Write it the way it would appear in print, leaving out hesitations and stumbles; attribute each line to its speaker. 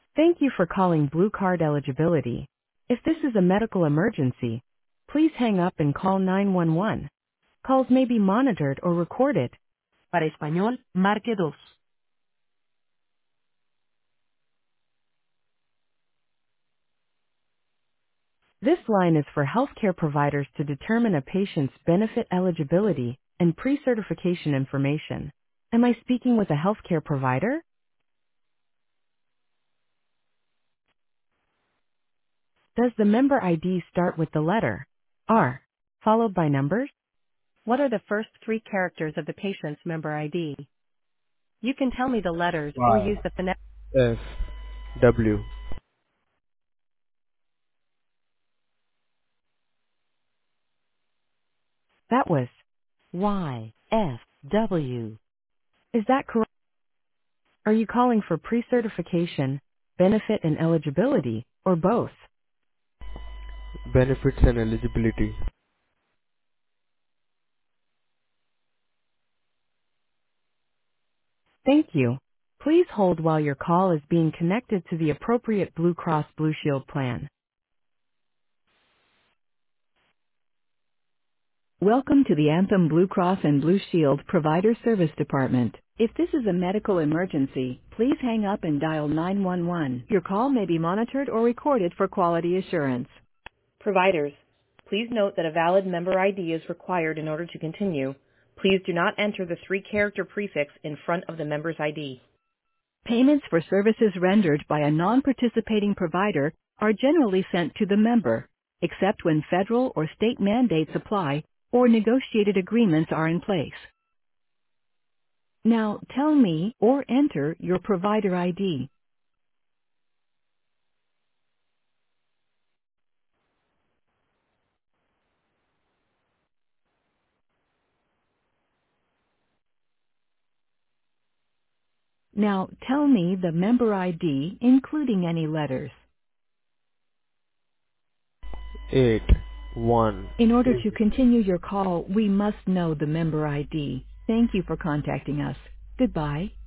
Speaker 1: Thank you for calling Blue Card Eligibility. If this is a medical emergency, please hang up and call 911. Calls may be monitored or recorded. Para español, marque dos. This line is for healthcare providers to determine a patient's benefit eligibility and pre-certification information. Am I speaking with a healthcare provider? Does the member ID start with the letter R, followed by numbers? What are the first three characters of the patient's member ID? You can tell me the letters or
Speaker 2: Y
Speaker 1: use the phonetic.
Speaker 2: F W.
Speaker 1: That was YFW. Is that correct? Are you calling for pre-certification, benefit and eligibility, or both?
Speaker 2: Benefits and eligibility.
Speaker 1: Thank you. Please hold while your call is being connected to the appropriate Blue Cross Blue Shield plan. Welcome to the Anthem Blue Cross and Blue Shield Provider Service Department. If this is a medical emergency, please hang up and dial 911. Your call may be monitored or recorded for quality assurance. Providers, please note that a valid member ID is required in order to continue. Please do not enter the three-character prefix in front of the member's ID. Payments for services rendered by a non-participating provider are generally sent to the member, except when federal or state mandates apply or negotiated agreements are in place. Now tell me or enter your provider ID. Now tell me the member ID, including any letters.
Speaker 2: 8 1
Speaker 1: In order to continue your call, we must know the member ID. Thank you for contacting us. Goodbye.